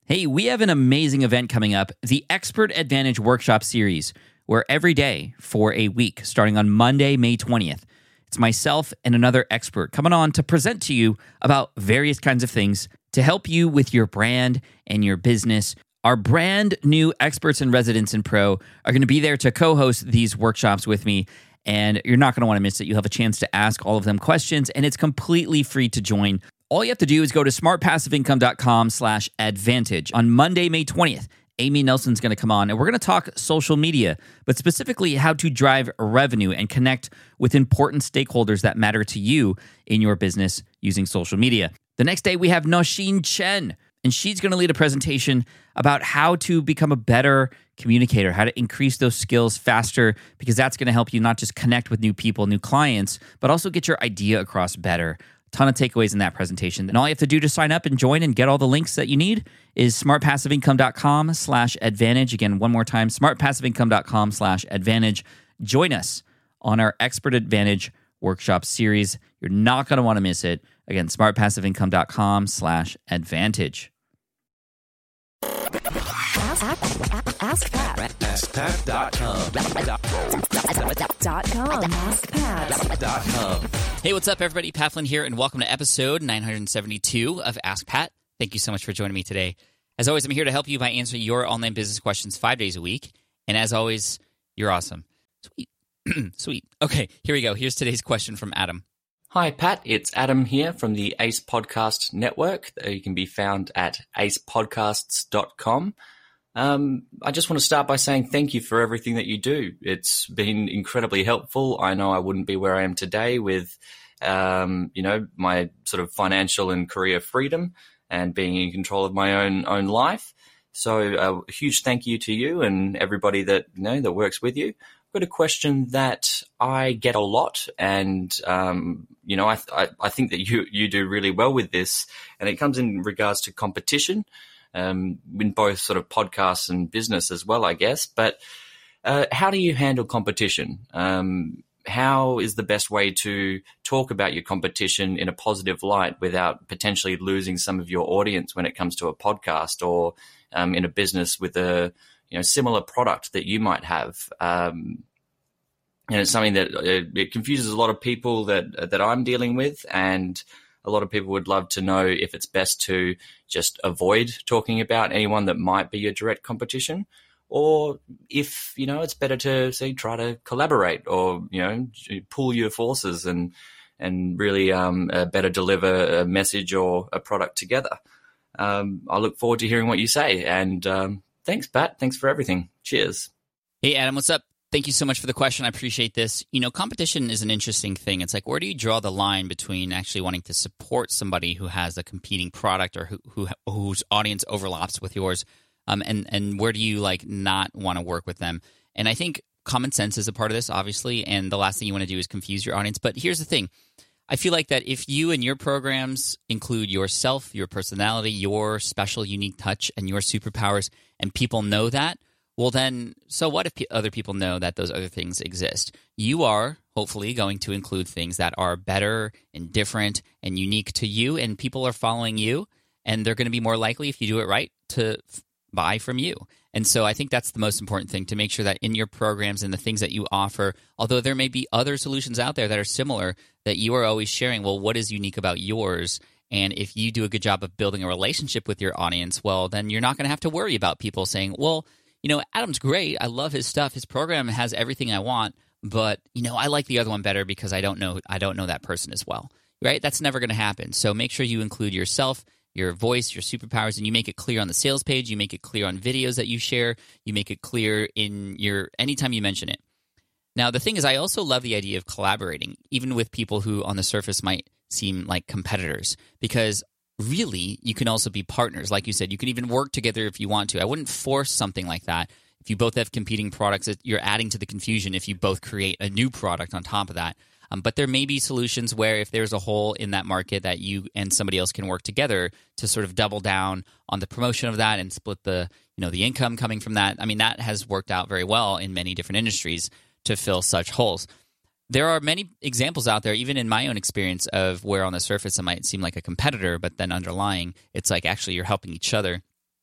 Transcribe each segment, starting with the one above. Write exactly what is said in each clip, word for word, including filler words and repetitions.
Hey, we have an amazing event coming up, the Expert Advantage Workshop Series, where every day for a week, starting on Monday, May twentieth, it's myself and another expert coming on to present to you about various kinds of things to help you with your brand and your business. Our brand new experts and residents in Pro are going to be there to co-host these workshops with me, and you're not going to want to miss it. You'll have a chance to ask all of them questions, and it's completely free to join. All you have to do is go to smartpassiveincome.com slash advantage. On Monday, May twentieth, Amy Nelson's going to come on, and we're going to talk social media, but specifically how to drive revenue and connect with important stakeholders that matter to you in your business using social media. The next day, we have Nosheen Chen, and she's going to lead a presentation about how to become a better communicator, how to increase those skills faster, because that's going to help you not just connect with new people, new clients, but also get your idea across better. Ton of takeaways in that presentation. And all you have to do to sign up and join and get all the links that you need is smartpassiveincome.com slash advantage. Again, one more time, smartpassiveincome.com slash advantage. Join us on our Expert Advantage Workshop Series. You're not going to want to miss it. Again, smartpassiveincome.com slash advantage. Ask, ask, ask Pat. ask pat dot com. Dot com. ask pat dot com. Hey, what's up, everybody? Pat Flynn here, and welcome to episode nine seventy-two of Ask Pat. Thank you so much for joining me today. As always, I'm here to help you by answering your online business questions five days a week. And as always, you're awesome. Sweet. Sweet. Okay, here we go. Here's today's question from Adam. Hi, Pat. It's Adam here from the Ace Podcast Network. You can be found at ace podcasts dot com. Um, I just want to start by saying thank you for everything that you do. It's been incredibly helpful. I know I wouldn't be where I am today with, um, you know, my sort of financial and career freedom and being in control of my own own life. So uh, a huge thank you to you and everybody that, you know, that works with you. I've got a question that I get a lot, and um, you know, I, I I think that you you do really well with this, and it comes in regards to competition. Um, in both sort of podcasts and business as well, I guess. But uh, how do you handle competition? Um, how is the best way to talk about your competition in a positive light without potentially losing some of your audience when it comes to a podcast or um, in a business with a you know similar product that you might have? Um, and it's something that uh, it confuses a lot of people that that I'm dealing with, and a lot of people would love to know if it's best to just avoid talking about anyone that might be your direct competition, or if, you know, it's better to, say, try to collaborate or, you know, pool your forces and and really um, uh, better deliver a message or a product together. Um, I look forward to hearing what you say. And um, thanks, Pat. Thanks for everything. Cheers. Hey, Adam, what's up? Thank you so much for the question. I appreciate this. You know, competition is an interesting thing. It's like, where do you draw the line between actually wanting to support somebody who has a competing product or who, who whose audience overlaps with yours, um, and and where do you like not want to work with them? And I think common sense is a part of this, obviously. And the last thing you want to do is confuse your audience. But here's the thing: I feel like that if you and your programs include yourself, your personality, your special, unique touch, and your superpowers, and people know that, well, then, so what if p- other people know that those other things exist? You are, hopefully, going to include things that are better and different and unique to you, and people are following you, and they're going to be more likely, if you do it right, to f- buy from you. And so I think that's the most important thing, to make sure that in your programs and the things that you offer, although there may be other solutions out there that are similar, that you are always sharing, well, what is unique about yours? And if you do a good job of building a relationship with your audience, well, then you're not going to have to worry about people saying, well, you know, Adam's great. I love his stuff. His program has everything I want, but you know, I like the other one better because I don't know I don't know that person as well. Right? That's never going to happen. So make sure you include yourself, your voice, your superpowers, and you make it clear on the sales page. You make it clear on videos that you share. You make it clear in your anytime you mention it. Now, the thing is, I also love the idea of collaborating, even with people who on the surface might seem like competitors, because really, you can also be partners. Like you said, you can even work together if you want to. I wouldn't force something like that. If you both have competing products, you're adding to the confusion if you both create a new product on top of that. Um, but there may be solutions where if there's a hole in that market that you and somebody else can work together to sort of double down on the promotion of that and split the, you know, the income coming from that. I mean, that has worked out very well in many different industries to fill such holes. There are many examples out there, even in my own experience, of where on the surface it might seem like a competitor, but then underlying, it's like actually you're helping each other.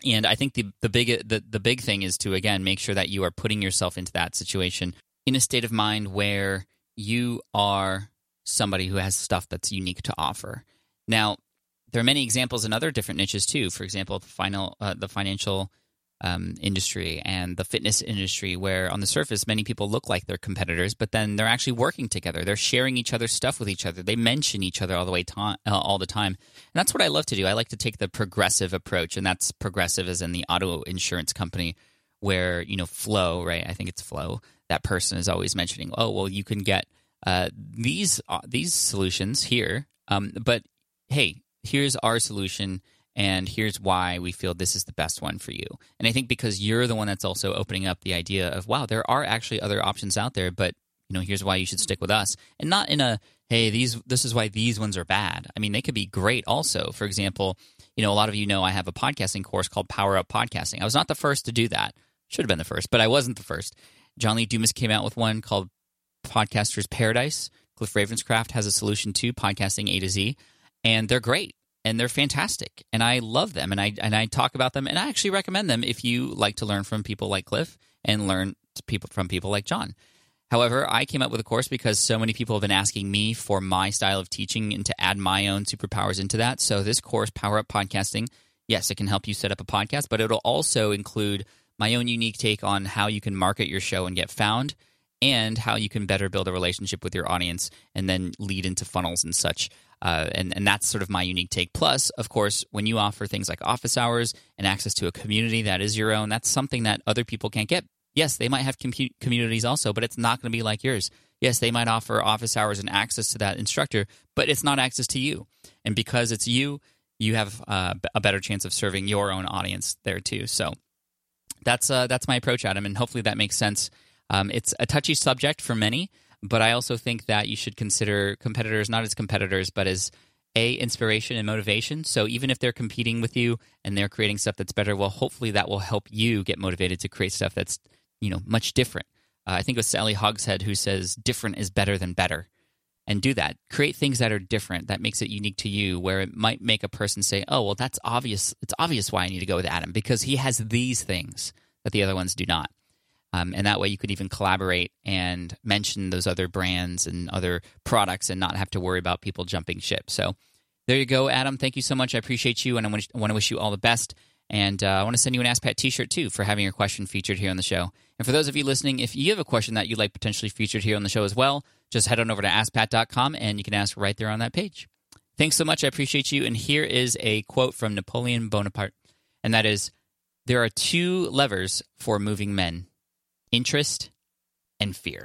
And I think the the big the, the big thing is to, again, make sure that you are putting yourself into that situation in a state of mind where you are somebody who has stuff that's unique to offer. Now, there are many examples in other different niches too. For example, the final uh, the financial um, industry and the fitness industry, where on the surface many people look like they're competitors, but then they're actually working together. They're sharing each other's stuff with each other. They mention each other all the way to- uh, all the time. And that's what I love to do. I like to take the progressive approach, and that's progressive as in the auto insurance company, where, you know, Flow, right? I think it's Flow. That person is always mentioning, oh, well, you can get uh, these uh, these solutions here, um, but hey, here's our solution, and here's why we feel this is the best one for you. And I think because you're the one that's also opening up the idea of, wow, there are actually other options out there, but, you know, here's why you should stick with us. And not in a, hey, these this is why these ones are bad. I mean, they could be great also. For example, you know, a lot of you know I have a podcasting course called Power Up Podcasting. I was not the first to do that. Should have been the first, but I wasn't the first. John Lee Dumas came out with one called Podcaster's Paradise. Cliff Ravenscraft has a solution too, Podcasting A to Z. And they're great, and they're fantastic, and I love them, and I and I talk about them, and I actually recommend them if you like to learn from people like Cliff and learn to people from people like John. However, I came up with a course because so many people have been asking me for my style of teaching and to add my own superpowers into that. So this course, Power Up Podcasting, yes, it can help you set up a podcast, but it'll also include my own unique take on how you can market your show and get found, and how you can better build a relationship with your audience and then lead into funnels and such. Uh, and, and that's sort of my unique take. Plus, of course, when you offer things like office hours and access to a community that is your own, that's something that other people can't get. Yes, they might have compu- communities also, but it's not going to be like yours. Yes, they might offer office hours and access to that instructor, but it's not access to you. And because it's you, you have uh, a better chance of serving your own audience there too. So that's uh, that's my approach, Adam, and hopefully that makes sense. Um, it's a touchy subject for many, but I also think that you should consider competitors not as competitors, but as A, inspiration and motivation. So even if they're competing with you and they're creating stuff that's better, well, hopefully that will help you get motivated to create stuff that's, you know, much different. Uh, I think it was Sally Hogshead who says different is better than better. And do that. Create things that are different, that makes it unique to you, where it might make a person say, oh, well, that's obvious. It's obvious why I need to go with Adam, because he has these things that the other ones do not. Um, and that way you could even collaborate and mention those other brands and other products and not have to worry about people jumping ship. So there you go, Adam. Thank you so much. I appreciate you, and I want to, I want to wish you all the best. And uh, I want to send you an Ask Pat t-shirt, too, for having your question featured here on the show. And for those of you listening, if you have a question that you'd like potentially featured here on the show as well, just head on over to ask pat dot com, and you can ask right there on that page. Thanks so much. I appreciate you. And here is a quote from Napoleon Bonaparte, and that is, there are two levers for moving men: interest and fear.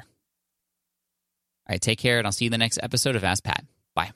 All right, take care, and I'll see you in the next episode of Ask Pat. Bye.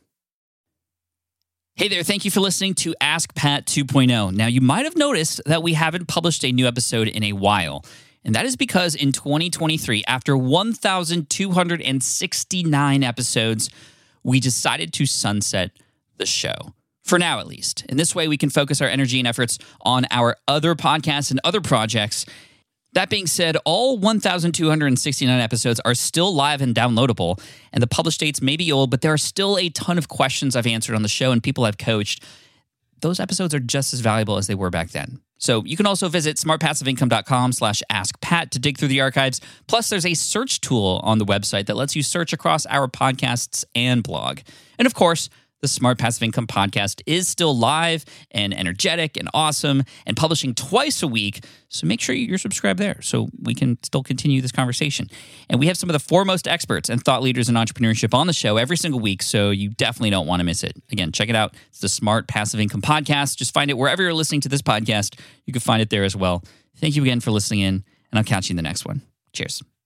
Hey there, thank you for listening to Ask Pat two point oh. Now, you might have noticed that we haven't published a new episode in a while, and that is because in twenty twenty-three, after one thousand two hundred sixty-nine episodes, we decided to sunset the show. For now, at least. In this way, we can focus our energy and efforts on our other podcasts and other projects. That being said, all one thousand two hundred sixty-nine episodes are still live and downloadable, and the published dates may be old, but there are still a ton of questions I've answered on the show and people I've coached. Those episodes are just as valuable as they were back then. So you can also visit smartpassiveincome.com slash askpat to dig through the archives. Plus, there's a search tool on the website that lets you search across our podcasts and blog. And of course, the Smart Passive Income podcast is still live and energetic and awesome and publishing twice a week. So make sure you're subscribed there so we can still continue this conversation. And we have some of the foremost experts and thought leaders in entrepreneurship on the show every single week, so you definitely don't want to miss it. Again, check it out. It's the Smart Passive Income podcast. Just find it wherever you're listening to this podcast. You can find it there as well. Thank you again for listening in, and I'll catch you in the next one. Cheers.